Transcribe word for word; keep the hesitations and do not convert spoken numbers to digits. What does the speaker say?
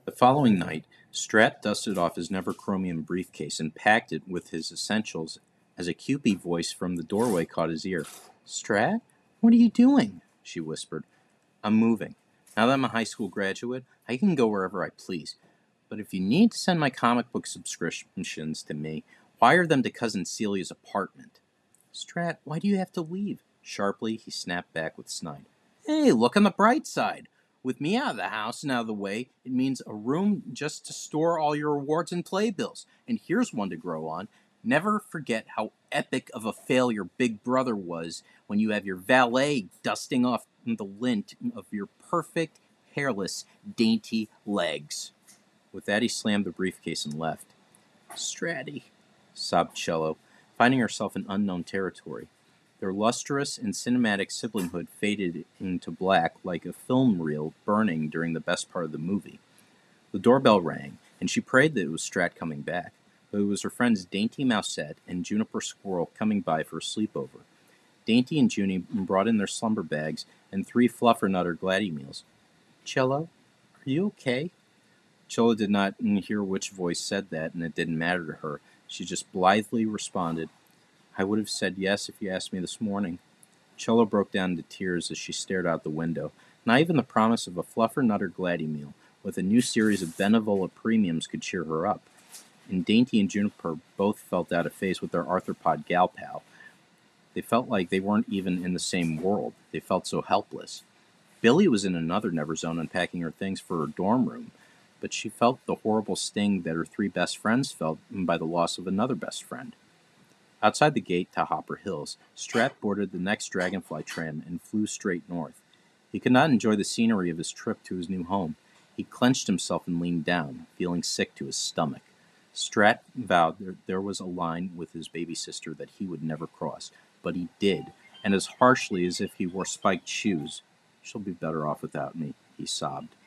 The following night, Strat dusted off his never-chromium briefcase and packed it with his essentials as a Kewpie voice from the doorway caught his ear. "Strat, what are you doing?" she whispered. "I'm moving. Now that I'm a high school graduate, I can go wherever I please. But if you need to send my comic book subscriptions to me, wire them to Cousin Celia's apartment." "Strat, why do you have to leave?" Sharply, he snapped back with snide. "Hey, look on the bright side. With me out of the house and out of the way, it means a room just to store all your awards and playbills. And here's one to grow on. Never forget how epic of a failure Big Brother was when you have your valet dusting off the lint of your perfect, hairless, dainty legs." With that, he slammed the briefcase and left. "Stratty," sobbed Cello, finding herself in unknown territory. Their lustrous and cinematic siblinghood faded into black like a film reel burning during the best part of the movie. The doorbell rang, and she prayed that it was Strat coming back, but it was her friends Dainty Mousette and Juniper Squirrel coming by for a sleepover. Dainty and Junie brought in their slumber bags and three Fluffernutter Gladdy meals. "Cello, are you okay?" Cello did not hear which voice said that, and it didn't matter to her. She just blithely responded, "I would have said yes if you asked me this morning." Cello broke down into tears as she stared out the window. Not even the promise of a Fluffernutter Gladdy meal with a new series of Benevola premiums could cheer her up. And Dainty and Juniper both felt out of phase with their arthropod gal pal. They felt like they weren't even in the same world. They felt so helpless. Billy was in another Never Zone unpacking her things for her dorm room, but she felt the horrible sting that her three best friends felt by the loss of another best friend. Outside the gate to Hopper Hills, Strat boarded the next Dragonfly tram and flew straight north. He could not enjoy the scenery of his trip to his new home. He clenched himself and leaned down, feeling sick to his stomach. Strat vowed there, there was a line with his baby sister that he would never cross, but he did, and as harshly as if he wore spiked shoes. "She'll be better off without me," he sobbed.